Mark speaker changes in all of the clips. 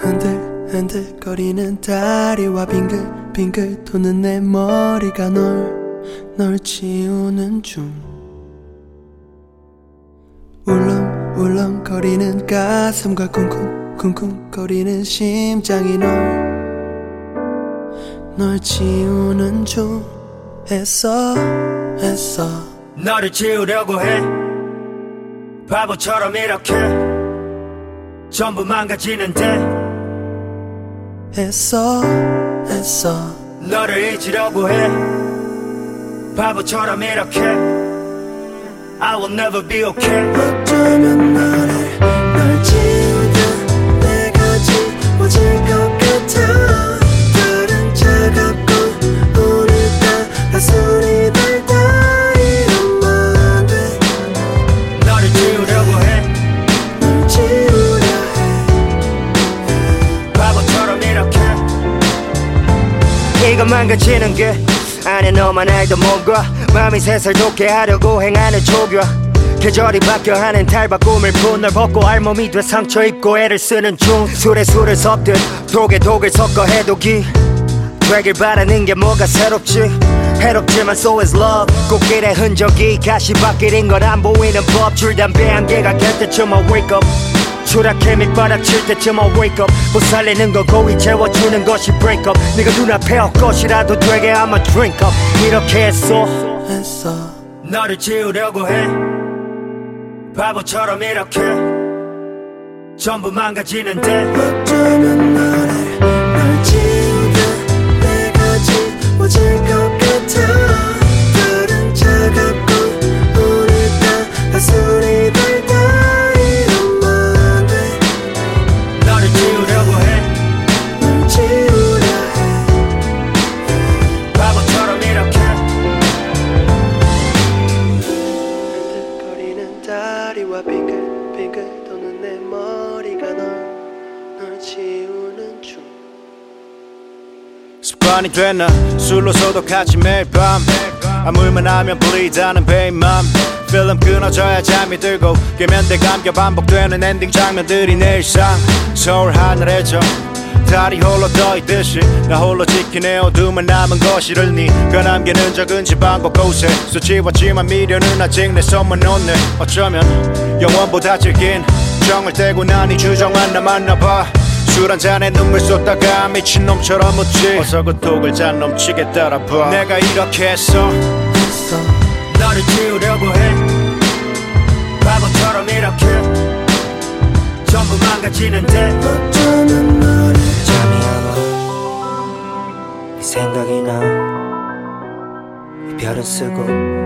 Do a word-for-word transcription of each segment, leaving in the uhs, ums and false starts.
Speaker 1: 흔들흔들거리는 다리와 빙글빙글 도는 내 머리가 널, 널 지우는 중. 울렁울렁거리는 가슴과 쿵쿵쿵쿵거리는 심장이 널, 널 지우는 중. 했어 했어
Speaker 2: 너를 지우려고 해. 바보처럼 이렇게 전부 망가지는데.
Speaker 1: 했어 했어
Speaker 2: 너를 잊으려고 해. 바보처럼 이렇게 I will never be okay.
Speaker 1: 어쩌면 너를 널 지우다 내가 지워질 것 같아. 다른 차갑고 오늘따라 술이 달다 이러면 돼.
Speaker 2: 너를 지우려고 해.
Speaker 1: 널 지우려 해.
Speaker 2: 바보처럼 이렇게 이거 망가지는 게 아니 너만 알던 몸과 마음이 새살 돋게 하려고 행하는 조교. 계절이 바뀌어 하는 탈바 꿈을 푼 널 벗고 알몸이 돼 상처 입고 애를 쓰는 중. 술에 술을 섞듯 독에 독을 섞어 해독이 되길 바라는 게 뭐가 새롭지. 해롭지만 so is love. 꽃길의 흔적이 가시밭길인 걸 안 보이는 법. 줄 담배 한 개가 될 때쯤 I wake up. 추락해 밑바닥 칠 때쯤 I wake up. 못 살리는 건 고이 채워주는 것이 break up. 네가 눈앞에 헛것이라도 되게 I'ma drink up. 이렇게 했어
Speaker 1: 했어
Speaker 2: 너를 지우려고 해. 바보처럼 이렇게 전부 망가지는데.
Speaker 1: 어쩌면 너를 널 지우다 내가 지워질 것 같아. 다른 차갑고 오늘따라 술이 달다 이러면 돼.
Speaker 2: 너를 지우려고 해.
Speaker 1: 널 지우려 해.
Speaker 2: 바보처럼 이렇게
Speaker 1: 흔들거리는 다리와 빙글빙글 도는 내 머리가 널, 널 지우는 중.
Speaker 3: 습관이 됐나 술로 소독하지 매일 밤. 아물만 하면 불이다는 배인맘. 필름 끊어져야 잠이 들고 깨면 돼 감겨 반복되는 엔딩 장면들이 내 일상. 서울 하늘에저 달이 홀로 떠있듯이 나 홀로 지키네 어둠만 남은 거실을 네가 남기는 적은 집안 곳곳에 수치웠지만 미련은 아직 내 손만 놓네. 어쩌면 영원보다 질긴 정을 떼고 난 이 주정만 남았나봐. 술 한 잔에 눈물 쏟다가 미친놈처럼 웃지. 어서 그 독을 잔 넘치게 따라봐. 내가 이렇게 했어
Speaker 1: 했어
Speaker 2: 너를 지우려고 해. 바보처럼 이렇게 전부 망가지는데.
Speaker 1: 어쩌면 너를
Speaker 2: 잠이 안 와. 네 생각이 나. 이별은 쓰고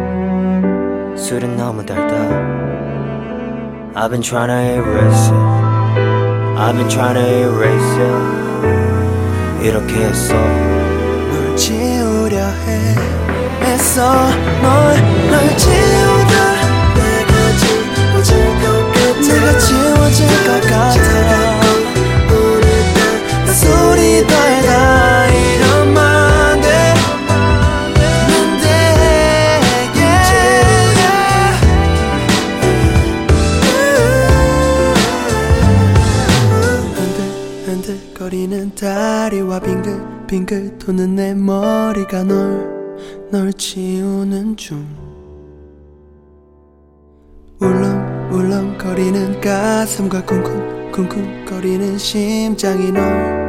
Speaker 2: 술은 너무 달다. I've been trying to erase it. I've been trying to erase it. 이렇게 했어
Speaker 1: 널 지우려 해. 했어 널, 널 지우다 내가 지워질 것 같아. 내가 지워질 것 같아. 오늘따라 소리 달다 이러면 안 돼. 안 돼. 흔들 흔들거리는 다리와 빙글빙글 도는 내 머리가 널, 널 지우는 중. 울렁울렁거리는 가슴과 쿵쿵쿵쿵거리는 심장이 널,